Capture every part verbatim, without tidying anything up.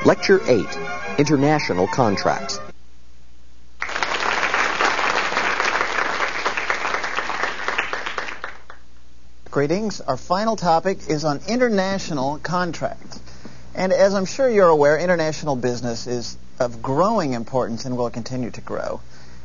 Lecture eight, International Contracts. Greetings. Our final topic is on international contracts. And as I'm sure you're aware, international business is of growing importance and will continue to grow.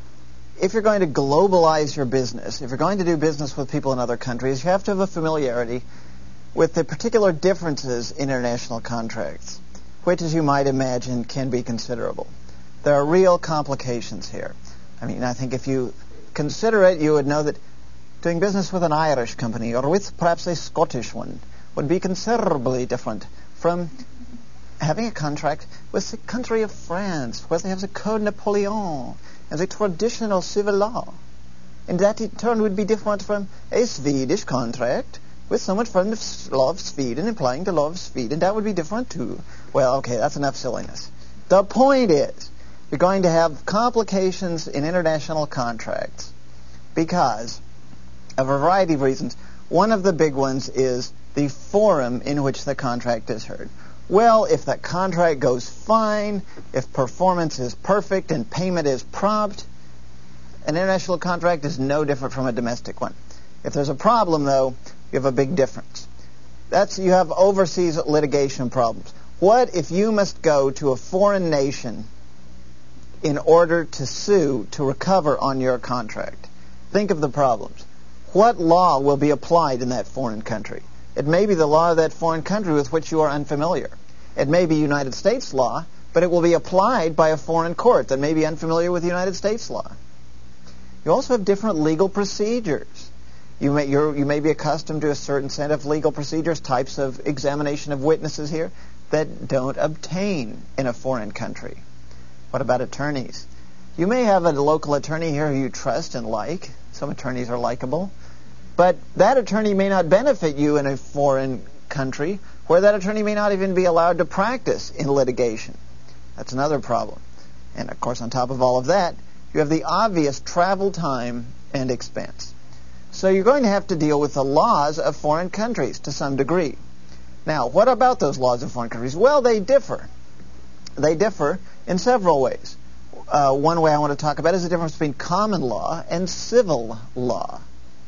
If you're going to globalize your business, if you're going to do business with people in other countries, you have to have a familiarity with the particular differences in international contracts, which, as you might imagine, can be considerable. There are real complications here. I mean, I think if you consider it, you would know that doing business with an Irish company or with perhaps a Scottish one would be considerably different from having a contract with the country of France, where they have the Code Napoleon and the traditional civil law. And that in turn would be different from a Swedish contract with someone from the law of Sweden implying the law of Sweden. That would be different too. Well, okay, that's enough silliness. The point is, you're going to have complications in international contracts because of a variety of reasons. One of the big ones is the forum in which the contract is heard. Well, if that contract goes fine, if performance is perfect and payment is prompt, an international contract is no different from a domestic one. If there's a problem, though, you have a big difference. That's you have overseas litigation problems. What if you must go to a foreign nation in order to sue to recover on your contract? Think of the problems. What law will be applied in that foreign country? It may be the law of that foreign country with which you are unfamiliar. It may be United States law, but it will be applied by a foreign court that may be unfamiliar with United States law. You also have different legal procedures. You may, you're, you may be accustomed to a certain set of legal procedures, types of examination of witnesses here, that don't obtain in a foreign country. What about attorneys? You may have a local attorney here who you trust and like. Some attorneys are likable. But that attorney may not benefit you in a foreign country where that attorney may not even be allowed to practice in litigation. That's another problem. And, of course, on top of all of that, you have the obvious travel time and expense. So you're going to have to deal with the laws of foreign countries to some degree. Now, what about those laws of foreign countries? Well, they differ. They differ in several ways. Uh, one way I want to talk about is the difference between common law and civil law.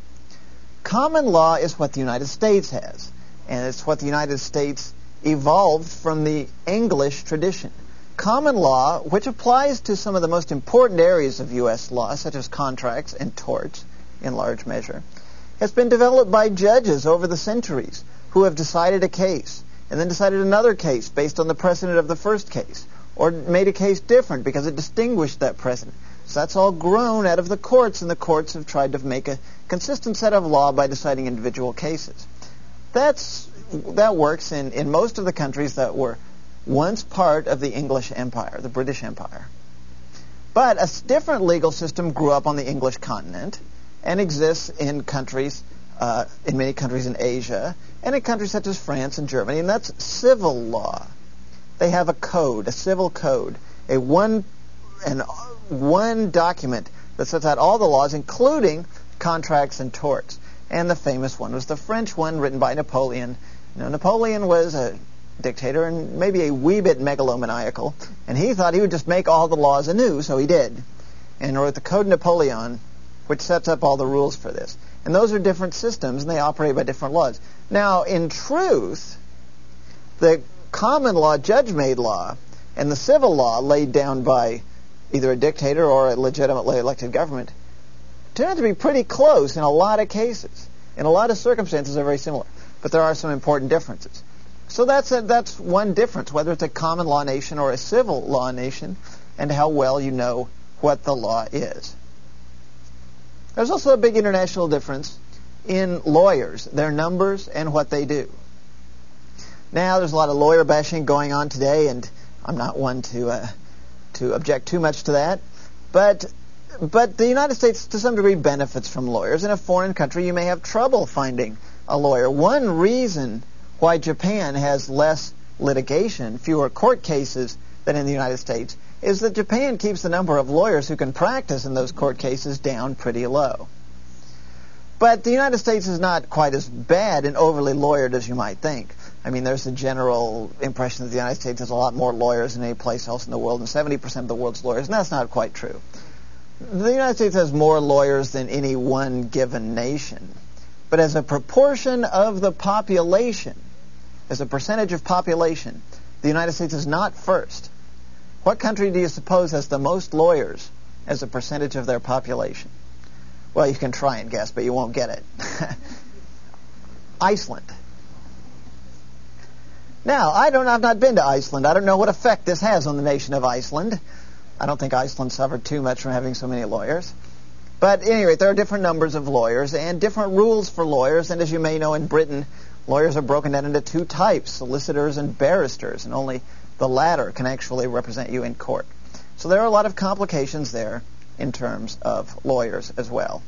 Common law is what the United States has, and it's what the United States evolved from the English tradition. Common law, which applies to some of the most important areas of U S law, such as contracts and torts, in large measure, has been developed by judges over the centuries who have decided a case and then decided another case based on the precedent of the first case, or made a case different because it distinguished that precedent. So that's all grown out of the courts, and the courts have tried to make a consistent set of law by deciding individual cases. That's that works in, in most of the countries that were once part of the English Empire, the British Empire. But a different legal system grew up on the English continent and exists in countries, uh, in many countries in Asia, and in countries such as France and Germany, and that's civil law. They have a code, a civil code, a one and one document that sets out all the laws, including contracts and torts. And the famous one was the French one, written by Napoleon. You know, Napoleon was a dictator and maybe a wee bit megalomaniacal, and he thought he would just make all the laws anew, so he did, and wrote the Code Napoleon, which sets up all the rules for this. And those are different systems, and they operate by different laws. Now, in truth, the common law, judge-made law, and the civil law laid down by either a dictator or a legitimately elected government turn out to be pretty close in a lot of cases. In a lot of circumstances, they're very similar. But there are some important differences. So that's a, that's one difference, whether it's a common law nation or a civil law nation, and how well you know what the law is. There's also a big international difference in lawyers, their numbers, and what they do. Now, there's a lot of lawyer bashing going on today, and I'm not one to uh, to object too much to that. But but the United States, to some degree, benefits from lawyers. In a foreign country, you may have trouble finding a lawyer. One reason why Japan has less litigation, fewer court cases than in the United States, is that Japan keeps the number of lawyers who can practice in those court cases down pretty low. But the United States is not quite as bad and overly lawyered as you might think. I mean, there's a general impression that the United States has a lot more lawyers than any place else in the world, and seventy percent of the world's lawyers, and that's not quite true. The United States has more lawyers than any one given nation. But as a proportion of the population, as a percentage of population, the United States is not first. What country do you suppose has the most lawyers as a percentage of their population? Well, you can try and guess, but you won't get it. Iceland. Now, I don't, I've not been to Iceland. I don't know what effect this has on the nation of Iceland. I don't think Iceland suffered too much from having so many lawyers. But at any rate, there are different numbers of lawyers and different rules for lawyers. And as you may know, in Britain, lawyers are broken down into two types, solicitors and barristers, and only the latter can actually represent you in court. So there are a lot of complications there in terms of lawyers as well.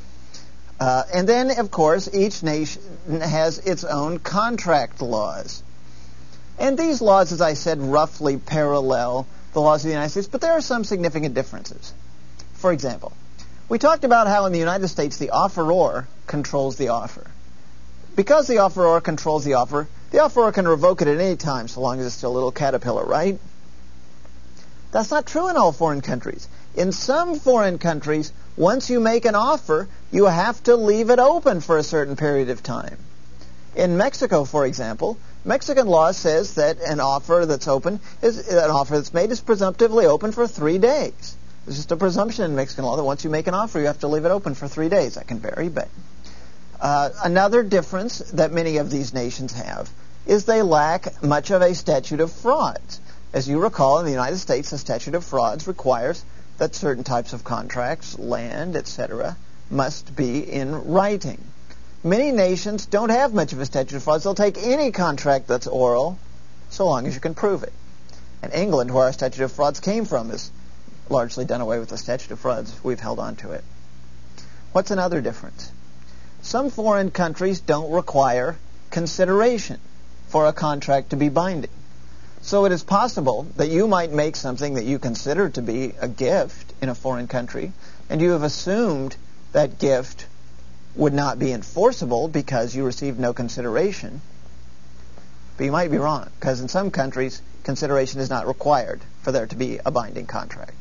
Uh, and then, of course, each nation has its own contract laws. And these laws, as I said, roughly parallel the laws of the United States, but there are some significant differences. For example, we talked about how in the United States the offeror controls the offer. Because the offeror controls the offer, the offeror can revoke it at any time so long as it's still a little caterpillar, right? That's not true in all foreign countries. In some foreign countries, once you make an offer, you have to leave it open for a certain period of time. In Mexico, for example, Mexican law says that an offer that's open is an offer that's made is presumptively open for three days. There's just a presumption in Mexican law that once you make an offer, you have to leave it open for three days. That can vary, but uh, another difference that many of these nations have is they lack much of a statute of frauds. As you recall, in the United States, the statute of frauds requires that certain types of contracts, land, et cetera, must be in writing. Many nations don't have much of a statute of frauds. They'll take any contract that's oral so long as you can prove it. And England, where our statute of frauds came from, has largely done away with the statute of frauds. We've held on to it. What's another difference? Some foreign countries don't require consideration for a contract to be binding. So it is possible that you might make something that you consider to be a gift in a foreign country, and you have assumed that gift would not be enforceable because you received no consideration. But you might be wrong, because in some countries, consideration is not required for there to be a binding contract.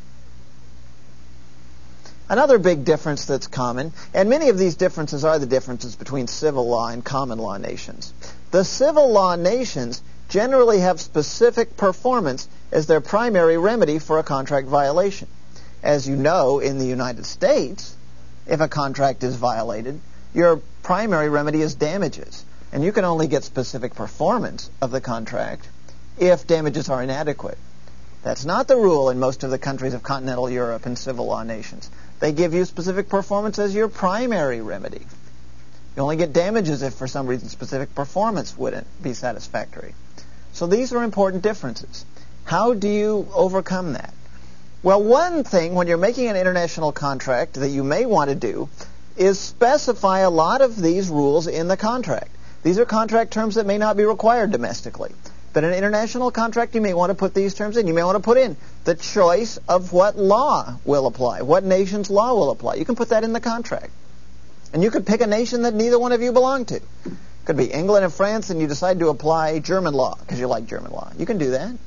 Another big difference that's common, and many of these differences are the differences between civil law and common law nations. The civil law nations generally have specific performance as their primary remedy for a contract violation. As you know, in the United States, if a contract is violated, your primary remedy is damages. And you can only get specific performance of the contract if damages are inadequate. That's not the rule in most of the countries of continental Europe and civil law nations. They give you specific performance as your primary remedy. You only get damages if for some reason specific performance wouldn't be satisfactory. So these are important differences. How do you overcome that? Well, one thing when you're making an international contract that you may want to do is specify a lot of these rules in the contract. These are contract terms that may not be required domestically. But in an international contract, you may want to put these terms in. You may want to put in the choice of what law will apply, what nation's law will apply. You can put that in the contract. And you could pick a nation that neither one of you belong to. It could be England and France, and you decide to apply German law because you like German law. You can do that.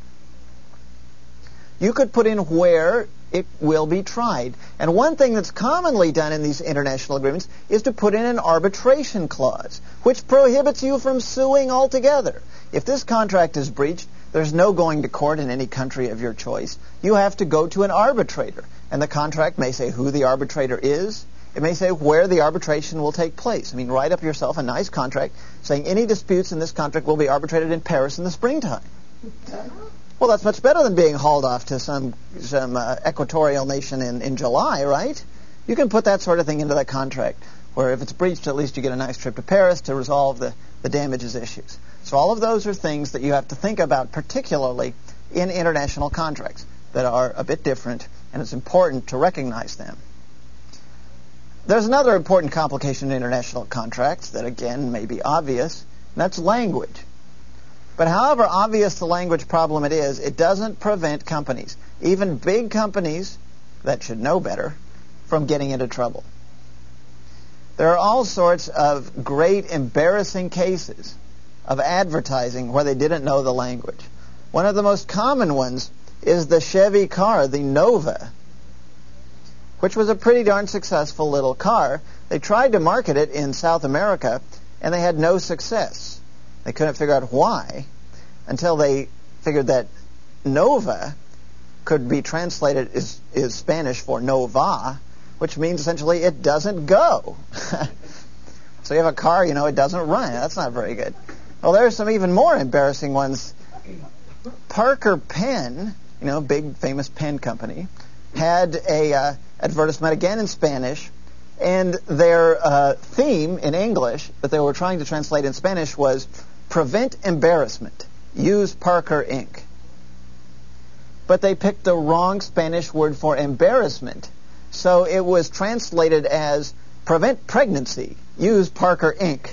You could put in where it will be tried. And one thing that's commonly done in these international agreements is to put in an arbitration clause, which prohibits you from suing altogether. If this contract is breached, there's no going to court in any country of your choice. You have to go to an arbitrator. And the contract may say who the arbitrator is. It may say where the arbitration will take place. I mean, write up yourself a nice contract saying any disputes in this contract will be arbitrated in Paris in the springtime. Well, that's much better than being hauled off to some some uh, equatorial nation in, in July, right? You can put that sort of thing into that contract, where if it's breached, at least you get a nice trip to Paris to resolve the, the damages issues. So all of those are things that you have to think about, particularly in international contracts, that are a bit different, and it's important to recognize them. There's another important complication in international contracts that, again, may be obvious, and that's language. But however obvious the language problem it is, it doesn't prevent companies, even big companies that should know better, from getting into trouble. There are all sorts of great embarrassing cases of advertising where they didn't know the language. One of the most common ones is the Chevy car, the Nova, which was a pretty darn successful little car. They tried to market it in South America, and they had no success. They couldn't figure out why until they figured that Nova could be translated is, is Spanish for Nova, which means essentially it doesn't go. So you have a car, you know, it doesn't run. That's not very good. Well, there are some even more embarrassing ones. Parker Pen, you know, big famous pen company, had a uh, advertisement again in Spanish, and their uh, theme in English that they were trying to translate in Spanish was "Prevent embarrassment. Use Parker ink." But they picked the wrong Spanish word for embarrassment, so it was translated as "Prevent pregnancy. Use Parker ink."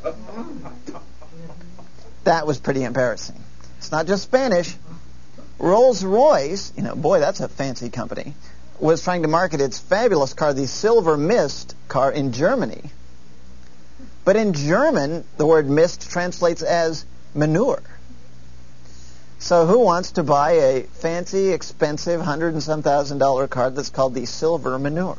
That was pretty embarrassing. It's not just Spanish. Rolls-Royce, you know, boy, that's a fancy company, was trying to market its fabulous car, the Silver Mist car, in Germany. But in German, the word mist translates as manure. So who wants to buy a fancy, expensive, hundred and some thousand dollar car that's called the Silver Manure?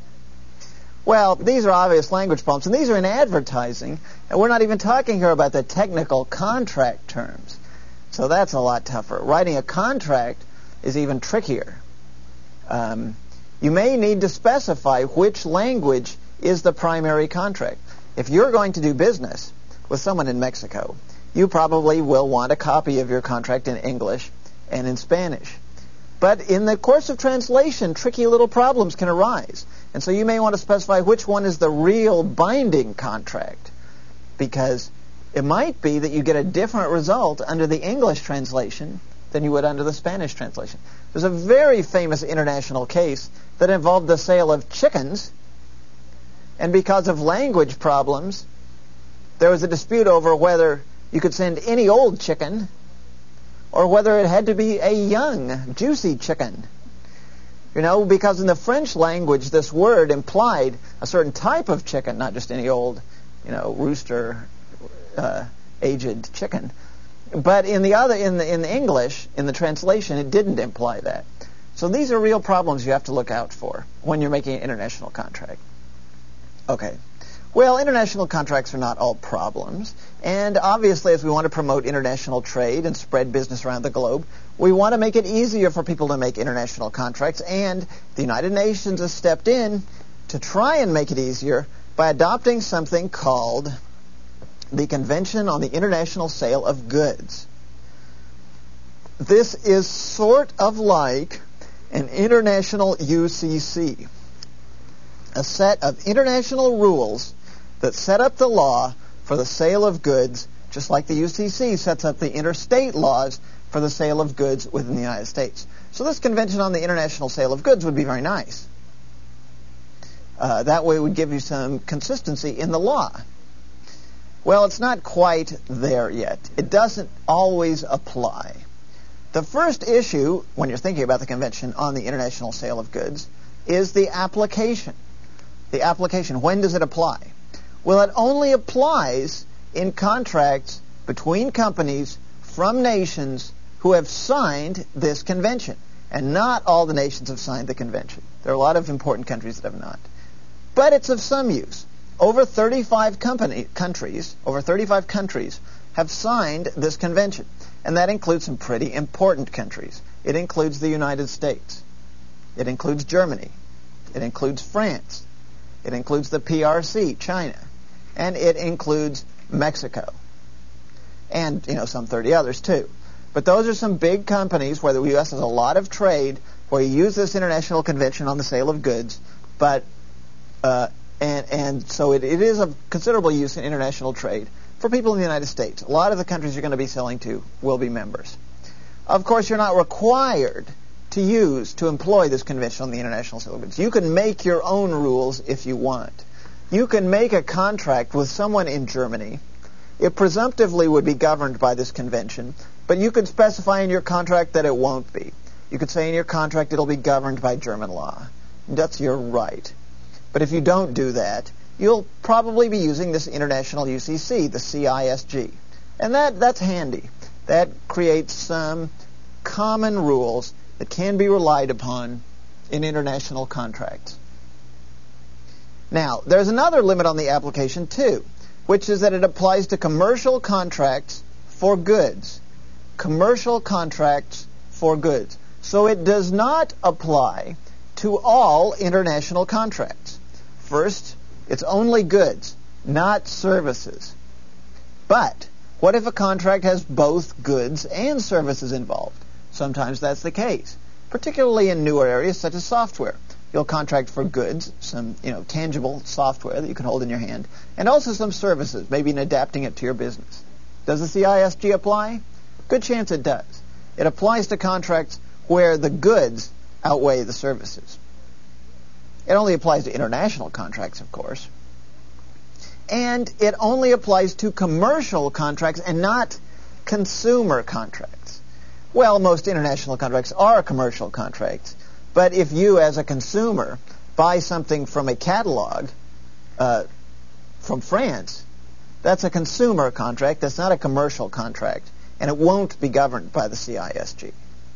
Well, these are obvious language problems, and these are in advertising, and we're not even talking here about the technical contract terms. So that's a lot tougher. Writing a contract is even trickier. Um, you may need to specify which language is the primary contract. If you're going to do business with someone in Mexico, you probably will want a copy of your contract in English and in Spanish. But in the course of translation, tricky little problems can arise. And so you may want to specify which one is the real binding contract, because it might be that you get a different result under the English translation than you would under the Spanish translation. There's a very famous international case that involved the sale of chickens, and because of language problems, there was a dispute over whether you could send any old chicken or whether it had to be a young, juicy chicken. You know, because in the French language, this word implied a certain type of chicken, not just any old, you know, rooster, uh, aged chicken. But in the other, in the in the English, in the translation, it didn't imply that. So these are real problems you have to look out for when you're making an international contract. Okay. Well, international contracts are not all problems, and obviously as we want to promote international trade and spread business around the globe, we want to make it easier for people to make international contracts, and the United Nations has stepped in to try and make it easier by adopting something called the Convention on the International Sale of Goods. This is sort of like an international U C C, a set of international rules that set up the law for the sale of goods, just like the U C C sets up the interstate laws for the sale of goods within the United States. So this Convention on the International Sale of Goods would be very nice. Uh, that way it would give you some consistency in the law. Well, it's not quite there yet. It doesn't always apply. The first issue, when you're thinking about the Convention on the International Sale of Goods, is the application. The application, when does it apply? Well, it only applies in contracts between companies from nations who have signed this convention. And not all the nations have signed the convention. There are a lot of important countries that have not. But it's of some use. Over thirty-five company, countries, over thirty-five countries have signed this convention. And that includes some pretty important countries. It includes the United States. It includes Germany. It includes France. It includes the P R C, China. And it includes Mexico. And, you know, some thirty others, too. But those are some big companies where the U S has a lot of trade, where you use this International Convention on the Sale of Goods, but, uh, and, and so it, it is of considerable use in international trade for people in the United States. A lot of the countries you're going to be selling to will be members. Of course, you're not required to use, to employ this Convention on the International Sale of Goods. You can make your own rules if you want. You can make a contract with someone in Germany. It presumptively would be governed by this convention, but you could specify in your contract that it won't be. You could say in your contract it'll be governed by German law. That's your right. But if you don't do that, you'll probably be using this international U C C, the C I S G. And that, that's handy. That creates some common rules that can be relied upon in international contracts. Now, there's another limit on the application too, which is that it applies to commercial contracts for goods. Commercial contracts for goods. So it does not apply to all international contracts. First, it's only goods, not services. But what if a contract has both goods and services involved? Sometimes that's the case, particularly in newer areas such as software. You'll contract for goods, some you know tangible software that you can hold in your hand, and also some services, maybe in adapting it to your business. Does the C I S G apply? Good chance it does. It applies to contracts where the goods outweigh the services. It only applies to international contracts, of course. And it only applies to commercial contracts and not consumer contracts. Well, most international contracts are commercial contracts. But if you, as a consumer, buy something from a catalog uh, from France, that's a consumer contract. That's not a commercial contract. And it won't be governed by the C I S G.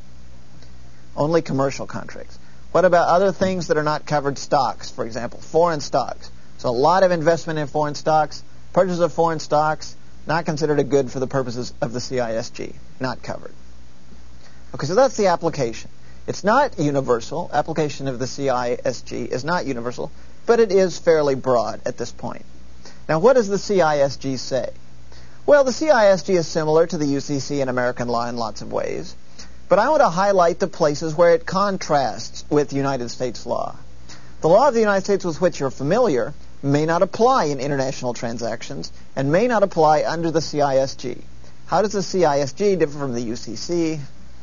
Only commercial contracts. What about other things that are not covered? Stocks, for example, foreign stocks. So a lot of investment in foreign stocks, purchase of foreign stocks, not considered a good for the purposes of the C I S G. Not covered. Okay, so that's the application. It's not universal. Application of the C I S G is not universal, but it is fairly broad at this point. Now, what does the C I S G say? Well, the C I S G is similar to the U C C in American law in lots of ways, but I want to highlight the places where it contrasts with United States law. The law of the United States with which you're familiar may not apply in international transactions and may not apply under the C I S G. How does the C I S G differ from the U C C?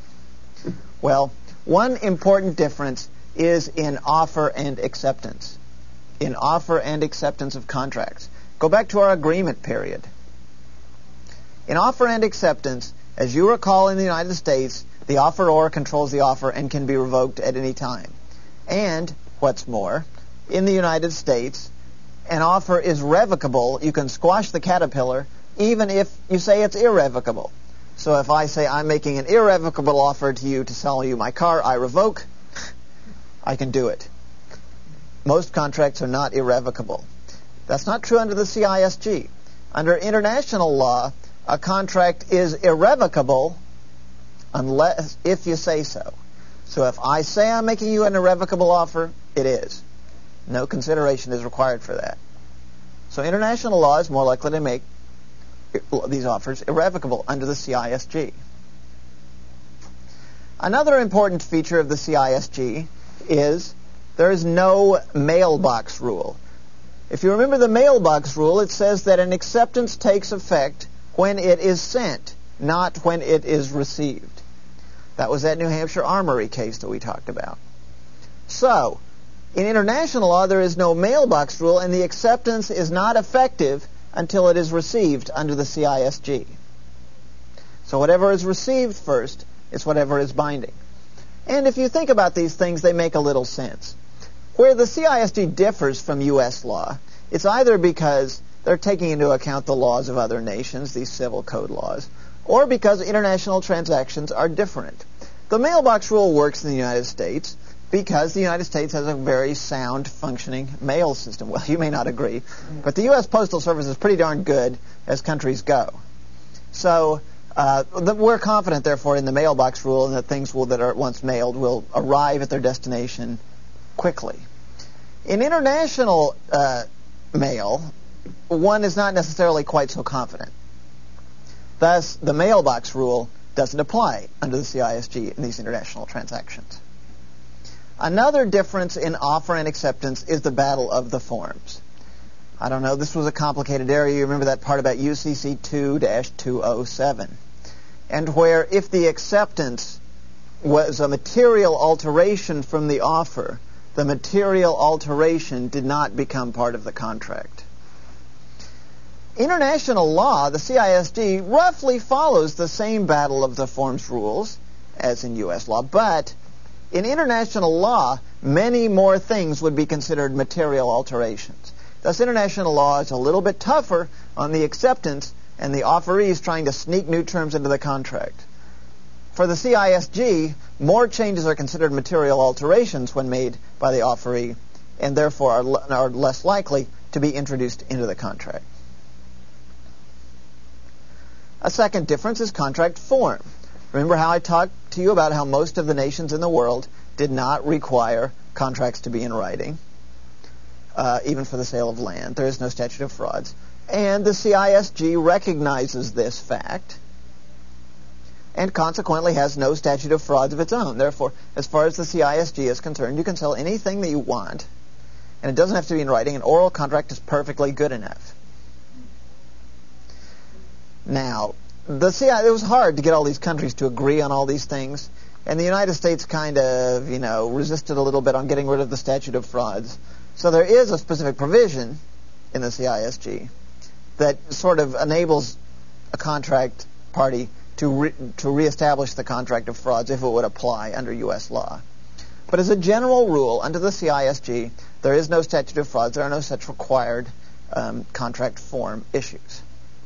Well, one important difference is in offer and acceptance. In offer and acceptance of contracts. Go back to our agreement period. In offer and acceptance, as you recall in the United States, the offeror controls the offer and can be revoked at any time. And, what's more, in the United States, an offer is revocable. You can squash the caterpillar even if you say it's irrevocable. So if I say I'm making an irrevocable offer to you to sell you my car, I revoke, I can do it. Most contracts are not irrevocable. That's not true under the C I S G. Under international law, a contract is irrevocable unless if you say so. So if I say I'm making you an irrevocable offer, it is. No consideration is required for that. So international law is more likely to make these offers irrevocable under the C I S G. Another important feature of the C I S G is there is no mailbox rule. If you remember the mailbox rule, it says that an acceptance takes effect when it is sent, not when it is received. That was that New Hampshire Armory case that we talked about. So, in international law, there is no mailbox rule, and the acceptance is not effective until it is received under the C I S G. So whatever is received first is whatever is binding. And if you think about these things, they make a little sense. Where the C I S G differs from U S law, it's either because they're taking into account the laws of other nations, these civil code laws, or because international transactions are different. The mailbox rule works in the United States because the United States has a very sound, functioning mail system. Well, you may not agree, but the U S Postal Service is pretty darn good as countries go. So uh, the, we're confident, therefore, in the mailbox rule and that things will, that are once mailed will arrive at their destination quickly. In international uh, mail, one is not necessarily quite so confident. Thus, the mailbox rule doesn't apply under the C I S G in these international transactions. Another difference in offer and acceptance is the battle of the forms. I don't know, this was a complicated area. You remember that part about U C C two dash two oh seven. And where if the acceptance was a material alteration from the offer, the material alteration did not become part of the contract. International law, the C I S G, roughly follows the same battle of the forms rules as in U S law, but in international law, many more things would be considered material alterations. Thus, international law is a little bit tougher on the acceptance and the offeree is trying to sneak new terms into the contract. For the C I S G, more changes are considered material alterations when made by the offeree, and therefore are, l- are less likely to be introduced into the contract. A second difference is contract form. Remember how I talked to you about how most of the nations in the world did not require contracts to be in writing, uh, even for the sale of land. There is no statute of frauds. And the C I S G recognizes this fact and consequently has no statute of frauds of its own. Therefore, as far as the C I S G is concerned, you can sell anything that you want, and it doesn't have to be in writing. An oral contract is perfectly good enough. Now, the C I S G, it was hard to get all these countries to agree on all these things, and the United States kind of, you know, resisted a little bit on getting rid of the statute of frauds. So there is a specific provision in the C I S G that sort of enables a contract party to re- to reestablish the contract of frauds if it would apply under U S law. But as a general rule, under the C I S G, there is no statute of frauds. There are no such required um, contract form issues.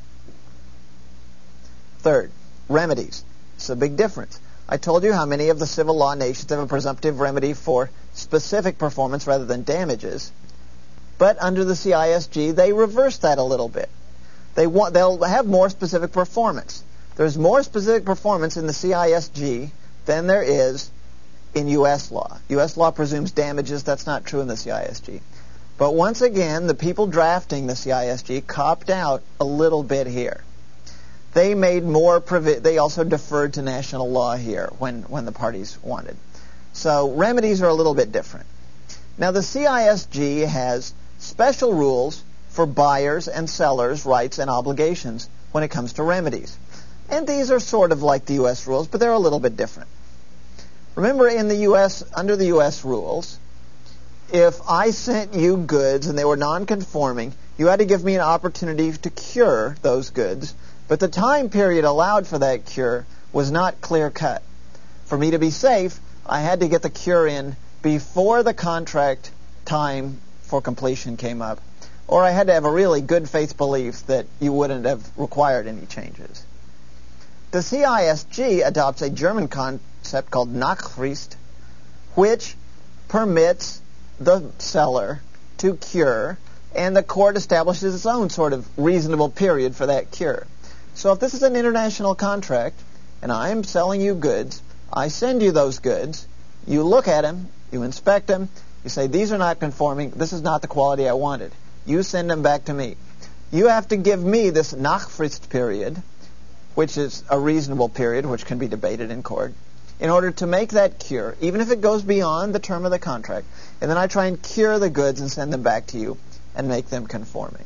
Third, remedies. It's a big difference. I told you how many of the civil law nations have a presumptive remedy for specific performance rather than damages. But under the C I S G, they reverse that a little bit. They want, they'll have more specific performance. There's more specific performance in the C I S G than there is in U S law. U S law presumes damages. That's not true in the C I S G. But once again, the people drafting the C I S G copped out a little bit here. They made more provi- they also deferred to national law here when, when the parties wanted. So remedies are a little bit different. Now the C I S G has special rules for buyers and sellers' rights and obligations when it comes to remedies. And these are sort of like the U S rules, but they're a little bit different. Remember, in the U S, under the U S rules, if I sent you goods and they were non-conforming, you had to give me an opportunity to cure those goods, but the time period allowed for that cure was not clear-cut. For me to be safe, I had to get the cure in before the contract time for completion came up, or I had to have a really good faith belief that you wouldn't have required any changes. The C I S G adopts a German concept called Nachfrist, which permits the seller to cure, and the court establishes its own sort of reasonable period for that cure. So if this is an international contract, and I'm selling you goods, I send you those goods, you look at them, you inspect them, you say, these are not conforming, this is not the quality I wanted. You send them back to me. You have to give me this Nachfrist period, which is a reasonable period, which can be debated in court, in order to make that cure, even if it goes beyond the term of the contract. And then I try and cure the goods and send them back to you and make them conforming.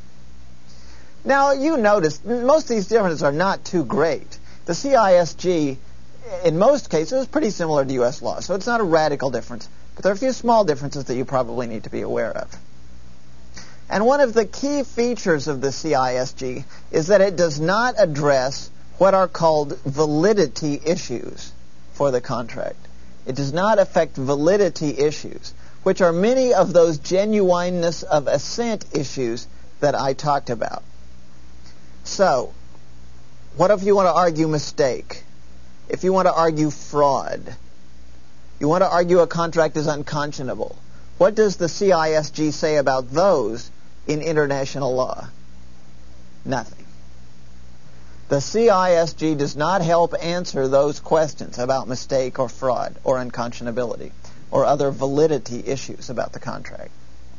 Now, you notice, most of these differences are not too great. The C I S G, in most cases, is pretty similar to U S law, so it's not a radical difference. But there are a few small differences that you probably need to be aware of. And one of the key features of the C I S G is that it does not address what are called validity issues for the contract. It does not affect validity issues, which are many of those genuineness of assent issues that I talked about. So, what if you want to argue mistake? If you want to argue fraud? You want to argue a contract is unconscionable? What does the C I S G say about those in international law? Nothing. The C I S G does not help answer those questions about mistake or fraud or unconscionability or other validity issues about the contract.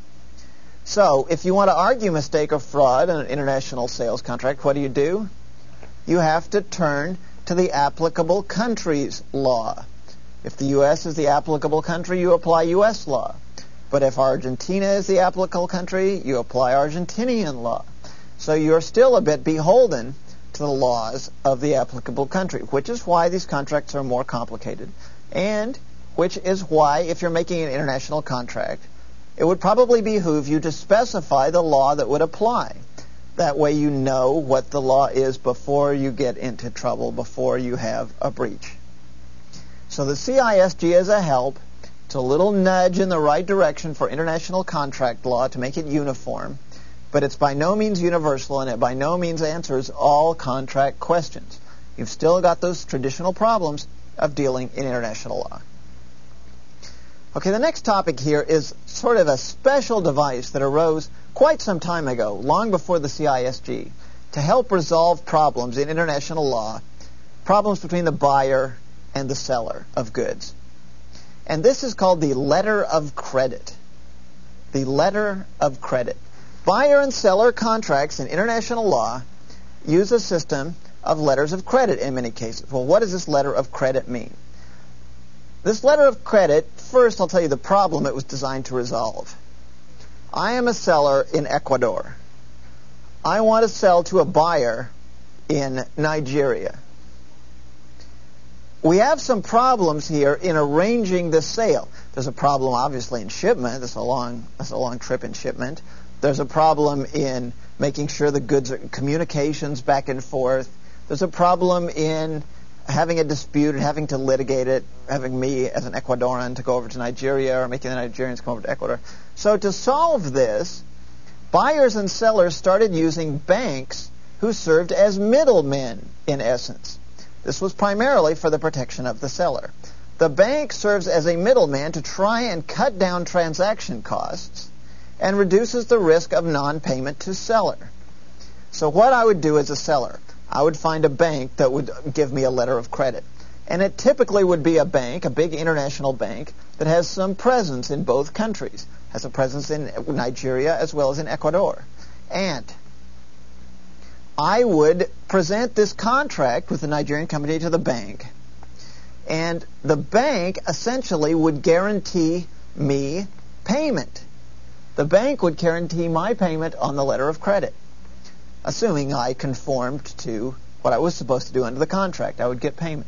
So, if you want to argue mistake or fraud in an international sales contract, what do you do? You have to turn to the applicable country's law. If the U S is the applicable country, you apply U S law. But if Argentina is the applicable country, you apply Argentinian law. So you're still a bit beholden to the laws of the applicable country, which is why these contracts are more complicated, and which is why, if you're making an international contract, it would probably behoove you to specify the law that would apply. That way you know what the law is before you get into trouble, before you have a breach. So the C I S G is a help. It's a little nudge in the right direction for international contract law to make it uniform. but it's by no means universal, and it by no means answers all contract questions. You've still got those traditional problems of dealing in international law. Okay, the next topic here is sort of a special device that arose quite some time ago, long before the C I S G, to help resolve problems in international law, problems between the buyer and the seller of goods. And this is called the letter of credit. The letter of credit. Buyer and seller contracts in international law use a system of letters of credit in many cases. Well, what does this letter of credit mean? This letter of credit, first I'll tell you the problem it was designed to resolve. I am a seller in Ecuador. I want to sell to a buyer in Nigeria. We have some problems here in arranging the sale. There's a problem, obviously, in shipment. That's a long, that's a long trip in shipment. There's a problem in making sure the goods are communications back and forth. There's a problem in having a dispute and having to litigate it, having me as an Ecuadorian to go over to Nigeria or making the Nigerians come over to Ecuador. So to solve this, buyers and sellers started using banks who served as middlemen, in essence. This was primarily for the protection of the seller. The bank serves as a middleman to try and cut down transaction costs and reduces the risk of non-payment to seller. So what I would do as a seller, I would find a bank that would give me a letter of credit. And it typically would be a bank, a big international bank, that has some presence in both countries, has a presence in Nigeria as well as in Ecuador. And I would present this contract with the Nigerian company to the bank, and the bank essentially would guarantee me payment. The bank would guarantee my payment on the letter of credit, assuming I conformed to what I was supposed to do under the contract. I would get payment.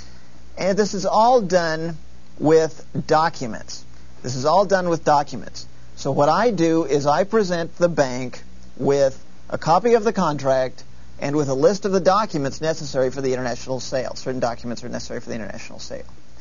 And this is all done with documents. This is all done with documents. So what I do is I present the bank with a copy of the contract and with a list of the documents necessary for the international sale. Certain documents are necessary for the international sale.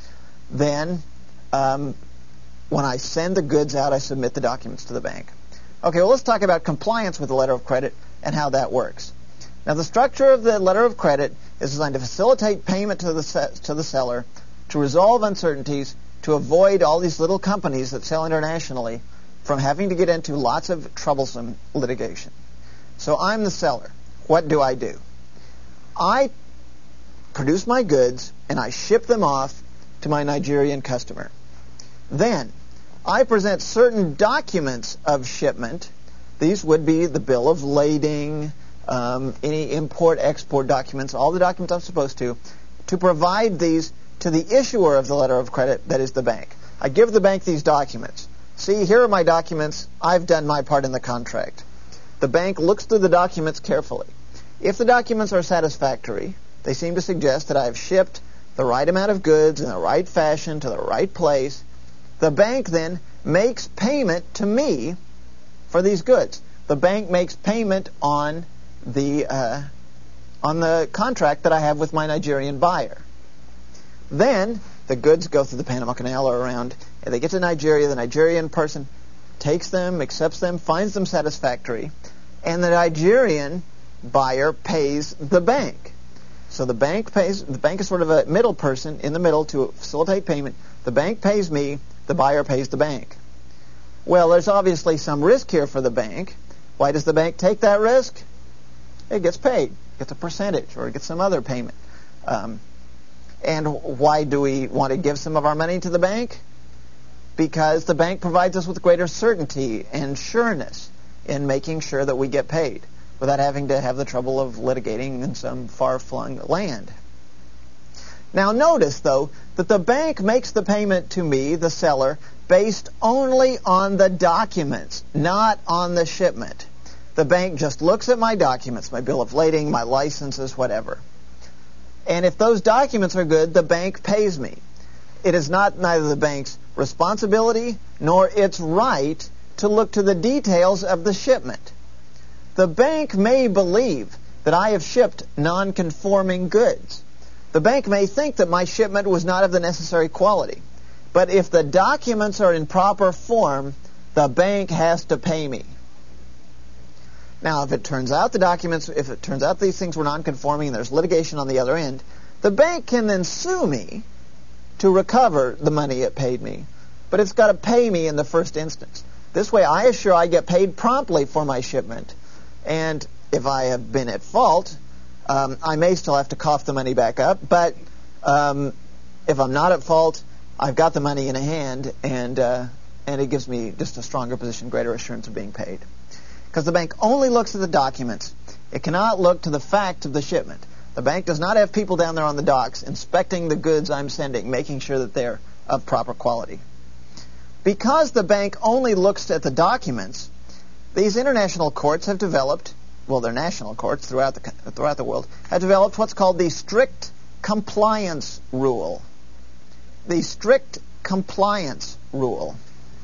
Then, um, when I send the goods out, I submit the documents to the bank. Okay, well, let's talk about compliance with the letter of credit and how that works. Now, the structure of the letter of credit is designed to facilitate payment to the se- to the seller, to resolve uncertainties, to avoid all these little companies that sell internationally from having to get into lots of troublesome litigation. So I'm the seller. What do I do? I produce my goods and I ship them off to my Nigerian customer. Then I present certain documents of shipment. These would be the bill of lading, um, any import-export documents, all the documents I'm supposed to, to provide these to the issuer of the letter of credit, that is the bank. I give the bank these documents. See, here are my documents. I've done my part in the contract. The bank looks through the documents carefully. If the documents are satisfactory, they seem to suggest that I've shipped the right amount of goods in the right fashion to the right place. The bank then makes payment to me for these goods. The bank makes payment on the uh, on the contract that I have with my Nigerian buyer. Then the goods go through the Panama Canal or around, and they get to Nigeria. The Nigerian person takes them, accepts them, finds them satisfactory, and the Nigerian buyer pays the bank. So the bank pays. The bank is sort of a middle person in the middle to facilitate payment. The bank pays me. The buyer pays the bank. Well, there's obviously some risk here for the bank. Why does the bank take that risk? It gets paid. It gets a percentage, or it gets some other payment. Um, and why do we want to give some of our money to the bank? Because the bank provides us with greater certainty and sureness in making sure that we get paid without having to have the trouble of litigating in some far-flung land. Now notice, though, that the bank makes the payment to me, the seller, based only on the documents, not on the shipment. The bank just looks at my documents, my bill of lading, my licenses, whatever. And if those documents are good, the bank pays me. It is not neither the bank's responsibility nor its right to look to the details of the shipment. The bank may believe that I have shipped non-conforming goods. The bank may think that my shipment was not of the necessary quality. But if the documents are in proper form, the bank has to pay me. Now, if it turns out the documents, if it turns out these things were non-conforming and there's litigation on the other end, the bank can then sue me to recover the money it paid me. But it's got to pay me in the first instance. This way, I assure I get paid promptly for my shipment. And if I have been at fault, um, I may still have to cough the money back up. But um, if I'm not at fault, I've got the money in hand, and uh, and it gives me just a stronger position, greater assurance of being paid. Because the bank only looks at the documents. It cannot look to the fact of the shipment. The bank does not have people down there on the docks inspecting the goods I'm sending, making sure that they're of proper quality. Because the bank only looks at the documents, these international courts have developed, well, they're national courts throughout the throughout the world, have developed what's called the strict compliance rule. The strict compliance rule.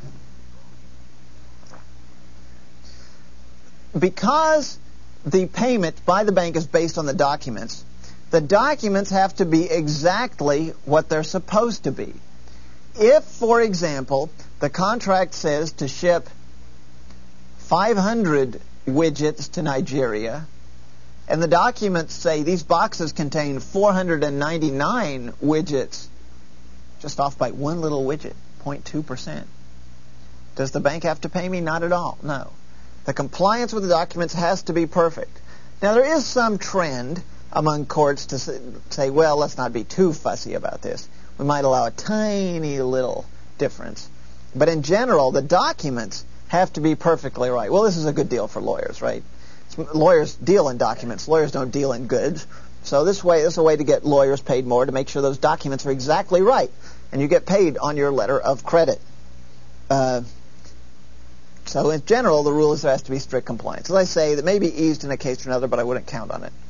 Because the payment by the bank is based on the documents, the documents have to be exactly what they're supposed to be. If, for example, the contract says to ship five hundred widgets to Nigeria, and the documents say these boxes contain four hundred ninety-nine widgets, just off by one little widget, zero point two percent. Does the bank have to pay me? Not at all, no. The compliance with the documents has to be perfect. Now, there is some trend among courts to say, well, let's not be too fussy about this. We might allow a tiny little difference. But in general, the documents have to be perfectly right. Well, this is a good deal for lawyers, right? Lawyers deal in documents. Lawyers don't deal in goods. So this way, this is a way to get lawyers paid more, to make sure those documents are exactly right. And you get paid on your letter of credit. Uh, so in general, the rule is there has to be strict compliance. As I say, that may be eased in a case or another, but I wouldn't count on it.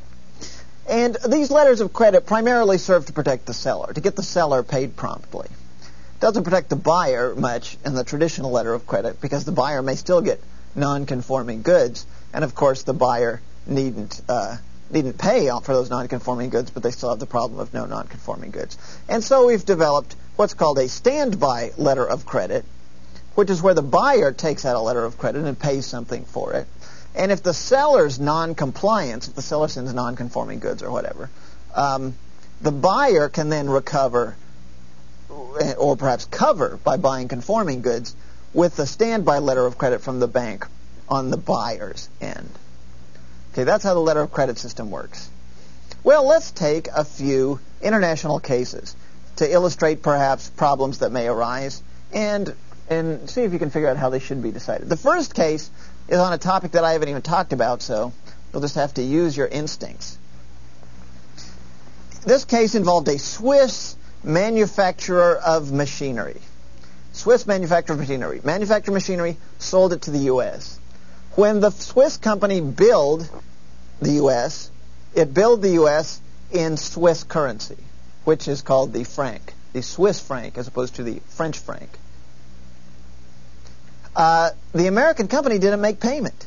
And these letters of credit primarily serve to protect the seller, to get the seller paid promptly. It doesn't protect the buyer much in the traditional letter of credit, because the buyer may still get non-conforming goods, and of course the buyer needn't uh, needn't pay for those non-conforming goods, but they still have the problem of no non-conforming goods. And so we've developed what's called a standby letter of credit, which is where the buyer takes out a letter of credit and pays something for it. And if the seller's non-compliance, if the seller sends non-conforming goods or whatever, um, the buyer can then recover or perhaps cover by buying conforming goods with the standby letter of credit from the bank on the buyer's end. Okay, that's how the letter of credit system works. Well, let's take a few international cases to illustrate perhaps problems that may arise and and see if you can figure out how they should be decided. The first case is on a topic that I haven't even talked about, so you'll just have to use your instincts. This case involved a Swiss manufacturer of machinery. Swiss manufacturer of machinery. Manufactured machinery, sold it to the U S. When the Swiss company billed the U S, it billed the U S in Swiss currency, which is called the franc, the Swiss franc, as opposed to the French franc. Uh, the American company didn't make payment.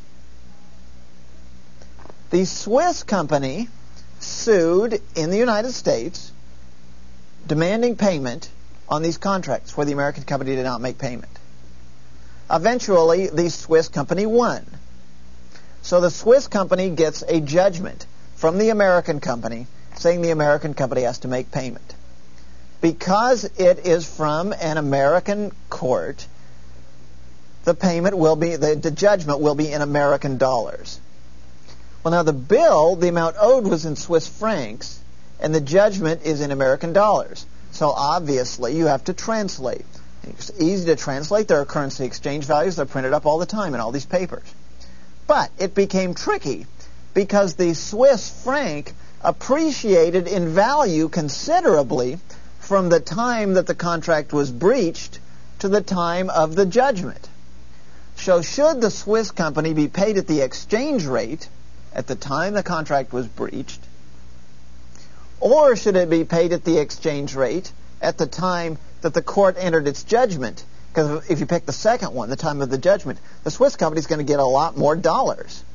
The Swiss company sued in the United States, demanding payment on these contracts where the American company did not make payment. Eventually, the Swiss company won. So the Swiss company gets a judgment from the American company saying the American company has to make payment. Because it is from an American court, the payment will be, the, the judgment will be in American dollars. Well, now the bill, the amount owed was in Swiss francs, and the judgment is in American dollars. So obviously you have to translate. It's easy to translate. There are currency exchange values. They're printed up all the time in all these papers. But it became tricky because the Swiss franc appreciated in value considerably from the time that the contract was breached to the time of the judgment. So should the Swiss company be paid at the exchange rate at the time the contract was breached, or should it be paid at the exchange rate at the time that the court entered its judgment? Because if you pick the second one, the time of the judgment, the Swiss company is going to get a lot more dollars.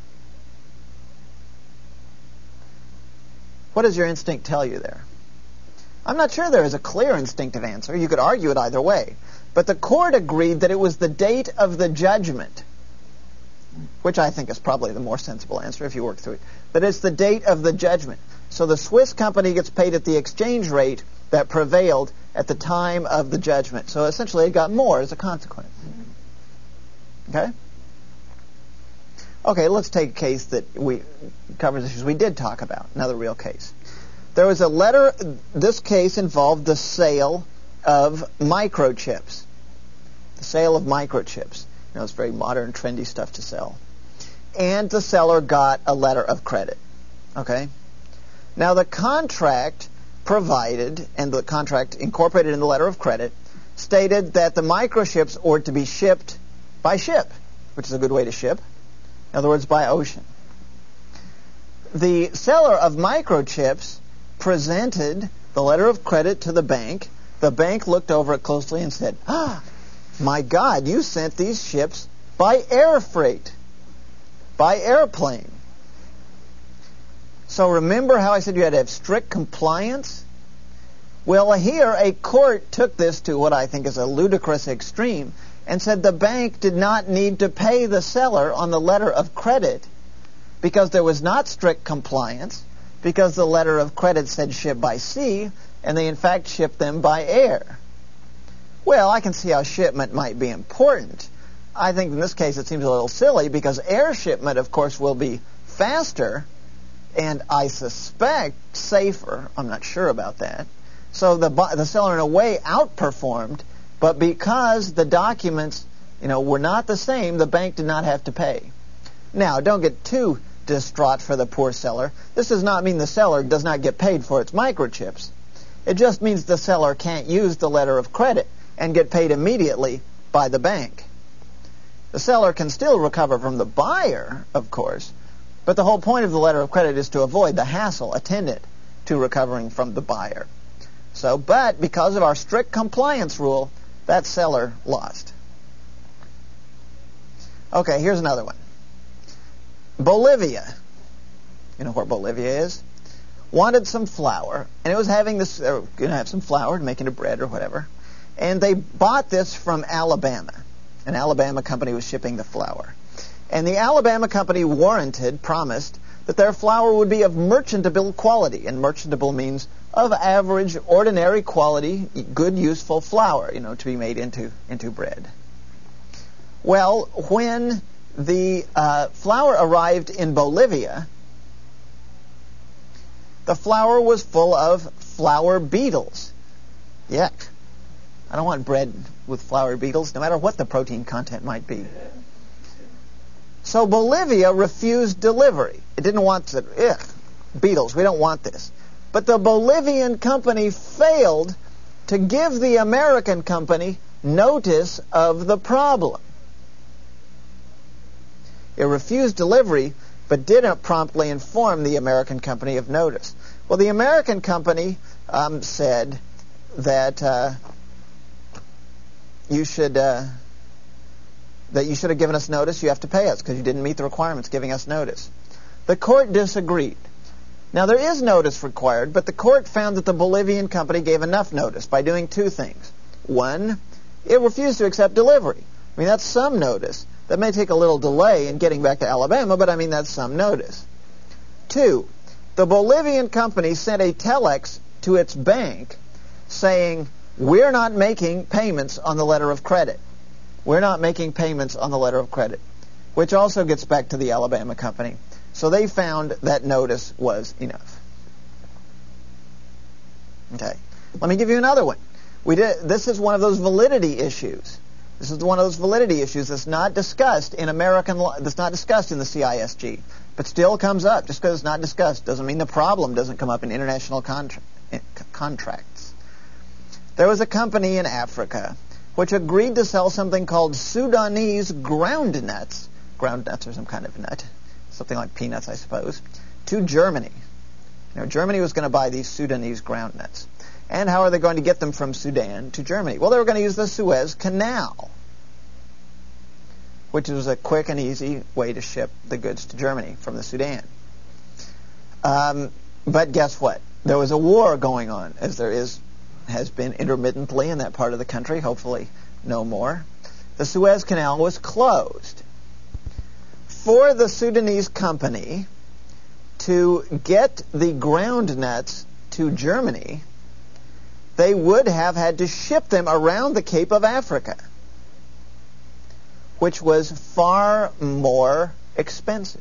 What does your instinct tell you there? I'm not sure there is a clear instinctive answer. You could argue it either way. But the court agreed that it was the date of the judgment which I think is probably the more sensible answer if you work through it. But it's the date of the judgment. So the Swiss company gets paid at the exchange rate that prevailed at the time of the judgment. So essentially it got more as a consequence. Okay? Okay, let's take a case that we covers issues we did talk about, another real case. There was a letter, this case involved the sale of microchips. The sale of microchips. You know, it's very modern, trendy stuff to sell. And the seller got a letter of credit. Okay? Now the contract provided, and the contract incorporated in the letter of credit, stated that the microchips were to be shipped by ship, which is a good way to ship. In other words, by ocean. The seller of microchips presented the letter of credit to the bank. The bank looked over it closely and said, ah, my God, you sent these ships by air freight, by airplane. So remember how I said you had to have strict compliance? Well, here a court took this to what I think is a ludicrous extreme and said the bank did not need to pay the seller on the letter of credit because there was not strict compliance, because the letter of credit said ship by sea, and they in fact shipped them by air. Well, I can see how shipment might be important. I think in this case it seems a little silly because air shipment, of course, will be faster and I suspect safer. I'm not sure about that. So the the seller in a way outperformed, but because the documents, you know, were not the same, the bank did not have to pay. Now, don't get too distraught for the poor seller. This does not mean the seller does not get paid for its microchips. It just means the seller can't use the letter of credit and get paid immediately by the bank. The seller can still recover from the buyer, of course, but the whole point of the letter of credit is to avoid the hassle attendant to recovering from the buyer. So, but because of our strict compliance rule, that seller lost. Okay, here's another one. Bolivia, you know where Bolivia is, wanted some flour, and it was having this, uh, going to have some flour to make into bread or whatever, and they bought this from Alabama. An Alabama company was shipping the flour. And the Alabama company warranted, promised, that their flour would be of merchantable quality, and merchantable means of average, ordinary quality, good, useful flour, you know, to be made into, into bread. Well, when the uh, flour arrived in Bolivia, the flour was full of flour beetles. Yuck. I don't want bread with flour beetles, no matter what the protein content might be. So Bolivia refused delivery. It didn't want the, ugh, beetles, we don't want this. But the Bolivian company failed to give the American company notice of the problem. It refused delivery, but didn't promptly inform the American company of notice. Well, the American company um, said that uh, you should uh, that you should have given us notice. You have to pay us because you didn't meet the requirements giving us notice. The court disagreed. Now, there is notice required, but the court found that the Bolivian company gave enough notice by doing two things. One, it refused to accept delivery. I mean, that's some notice. That may take a little delay in getting back to Alabama, but I mean, that's some notice. Two, the Bolivian company sent a telex to its bank saying, we're not making payments on the letter of credit. We're not making payments on the letter of credit, which also gets back to the Alabama company. So they found that notice was enough. Okay. Let me give you another one. We did, this is one of those validity issues. This is one of those validity issues that's not discussed in American law, that's not discussed in the C I S G, but still comes up. Just because it's not discussed doesn't mean the problem doesn't come up in international contra- contracts. There was a company in Africa which agreed to sell something called Sudanese ground nuts. Ground nuts are some kind of nut. Something like peanuts, I suppose, to Germany. You know, Germany was going to buy these Sudanese ground nuts. And how are they going to get them from Sudan to Germany? Well, they were going to use the Suez Canal, which was a quick and easy way to ship the goods to Germany from the Sudan. Um, but guess what? There was a war going on, as there is, has been intermittently in that part of the country, hopefully no more. The Suez Canal was closed. for the Sudanese company to get the ground nuts to Germany, they would have had to ship them around the Cape of Africa, which was far more expensive.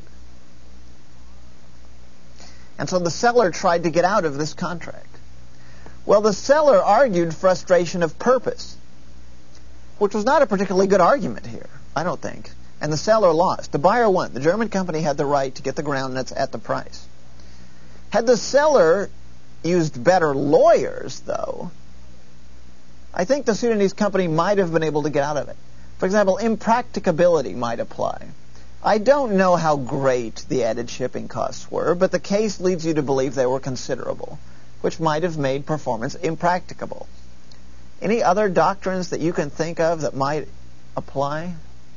And so the seller tried to get out of this contract. Well, the seller argued frustration of purpose, which was not a particularly good argument here, I don't think. And the seller lost. The buyer won. The German company had the right to get the ground nuts at the price. Had the seller used better lawyers, though, I think the Sudanese company might have been able to get out of it. For example, impracticability might apply. I don't know how great the added shipping costs were, but the case leads you to believe they were considerable, which might have made performance impracticable. Any other doctrines that you can think of that might apply?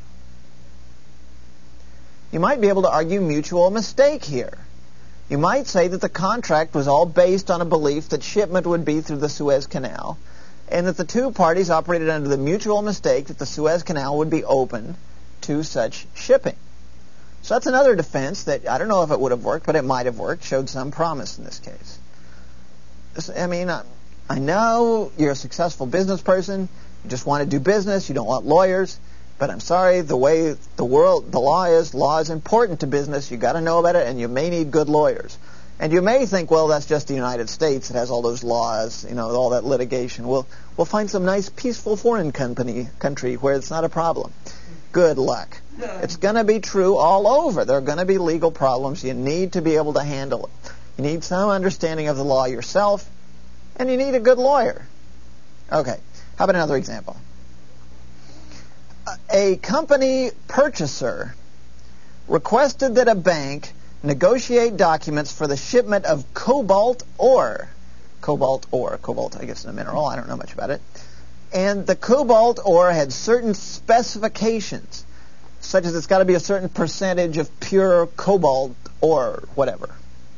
You might be able to argue mutual mistake here. You might say that the contract was all based on a belief that shipment would be through the Suez Canal, and that the two parties operated under the mutual mistake that the Suez Canal would be open to such shipping. So that's another defense that I don't know if it would have worked, but it might have worked, showed some promise in this case. I mean, I know you're a successful business person, you just want to do business, you don't want lawyers, but I'm sorry, the way the world, the law is, law is important to business, you got to know about it, and you may need good lawyers. And you may think, well, that's just the United States, it has all those laws, you know, all that litigation. We'll, we'll find some nice, peaceful foreign company, country where it's not a problem. Good luck. It's going to be true all over. There are going to be legal problems. You need to be able to handle it. You need some understanding of the law yourself, and you need a good lawyer. Okay, how about another example? A company purchaser requested that a bank negotiate documents for the shipment of cobalt ore. Cobalt ore. Cobalt, I guess, is a mineral. I don't know much about it. And the cobalt ore had certain specifications, such as it's got to be a certain percentage of pure cobalt or whatever.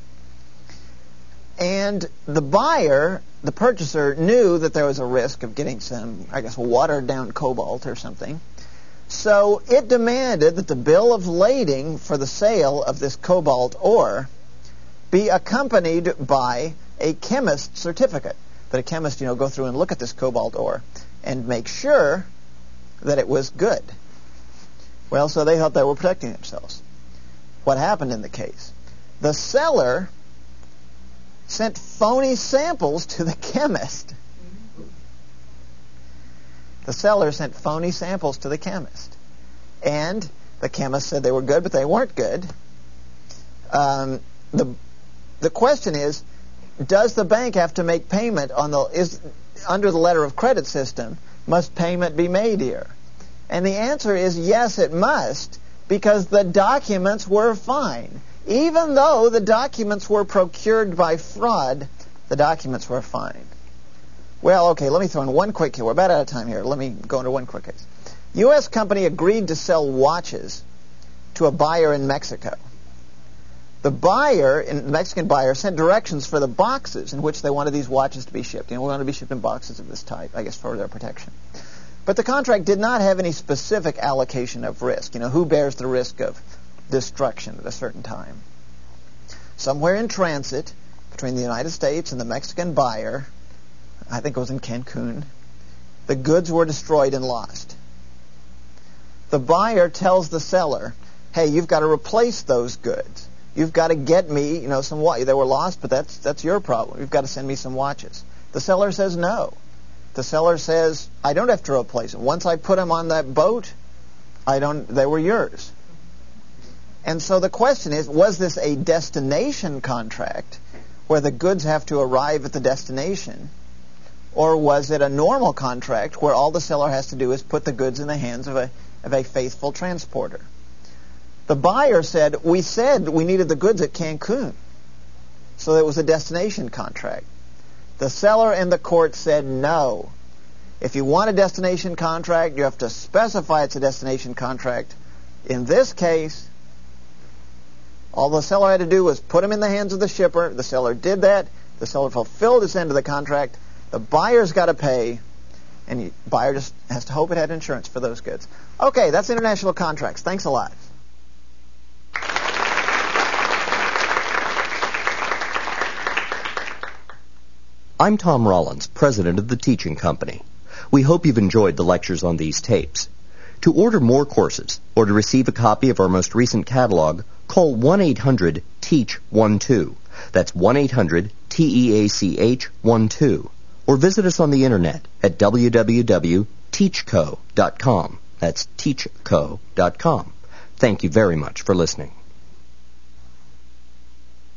And the buyer, the purchaser, knew that there was a risk of getting some, I guess, watered-down cobalt or something. So it demanded that the bill of lading for the sale of this cobalt ore be accompanied by a chemist's certificate. That a chemist, you know, go through and look at this cobalt ore and make sure that it was good. Well, so they thought they were protecting themselves. What happened in the case? The seller sent phony samples to the chemist. The seller sent phony samples to the chemist. And the chemist said they were good, but they weren't good. Um, the, the question is, does the bank have to make payment on the, is, under the letter of credit system, must payment be made here? And the answer is yes, it must, because the documents were fine. Even though the documents were procured by fraud, the documents were fine. Well, okay, let me throw in one quick here. We're about out of time here. Let me go into one quick case. U S company agreed to sell watches to a buyer in Mexico. The buyer, the Mexican buyer, sent directions for the boxes in which they wanted these watches to be shipped. You know, we want to be shipped in boxes of this type, I guess, for their protection. But the contract did not have any specific allocation of risk. You know, who bears the risk of destruction at a certain time? Somewhere in transit between the United States and the Mexican buyer, I think it was in Cancun, the goods were destroyed and lost. The buyer tells the seller, hey, you've got to replace those goods. You've got to get me, you know, some watches. They were lost, but that's that's your problem. You've got to send me some watches. The seller says no. The seller says, I don't have to replace them. Once I put them on that boat, I don't. They were yours. And so the question is, was this a destination contract where the goods have to arrive at the destination, or was it a normal contract where all the seller has to do is put the goods in the hands of a of a faithful transporter? The buyer said, we said we needed the goods at Cancun. So it was a destination contract. The seller and the court said no. If you want a destination contract, you have to specify it's a destination contract. In this case, all the seller had to do was put them in the hands of the shipper. The seller did that. The seller fulfilled his end of the contract. The buyer's got to pay, and the buyer just has to hope it had insurance for those goods. Okay, that's international contracts. Thanks a lot. I'm Tom Rollins, president of the Teaching Company. We hope you've enjoyed the lectures on these tapes. To order more courses or to receive a copy of our most recent catalog, call one eight hundred teach twelve. That's one eight hundred T E A C H twelve. Or visit us on the internet at w w w dot teach co dot com. That's teach co dot com. Thank you very much for listening.